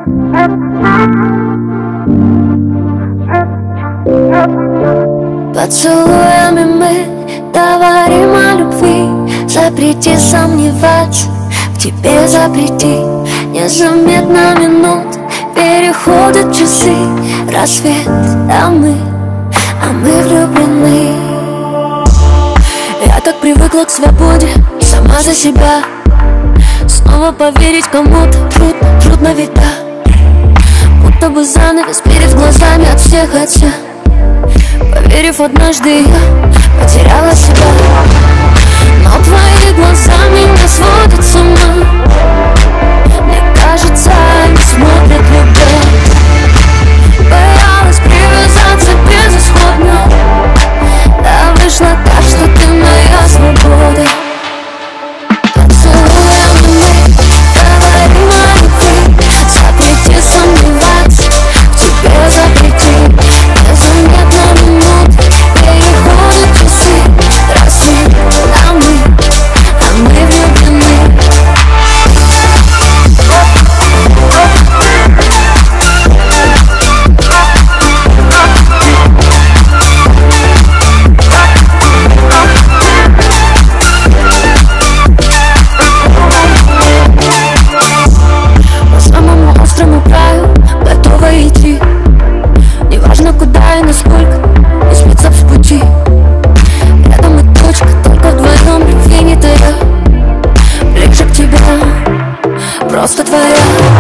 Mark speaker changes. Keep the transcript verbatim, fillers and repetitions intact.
Speaker 1: Поцелуями мы говорим о любви. Запрети сомневаться, в тебе запрети. Незаметно минут переходят часы. Рассвет, а мы, а мы влюблены. Я так привыкла к свободе, сама за себя. Снова поверить кому-то трудно, трудно ведь да. Будто бы занавес перед глазами от всех, хотя поверив однажды, я потеряла себя. Но твои глаза меня сводят с ума. Мне кажется, они смотрят любовь. Боялась привязаться безысходно. Да вышло так, что ты моя свобода. Поцелуями мы говорим о любви. Запрети сомневаться, в тебе запрети. Незаметно минут переходят часы. Рассвет, а мы, а мы влюблены. По самому острому краю готова идти. Неважно куда и насколько, не сбиться в пути. Рядом и точка, только вдвоем любви не тая. Ближе к тебе, просто твоя.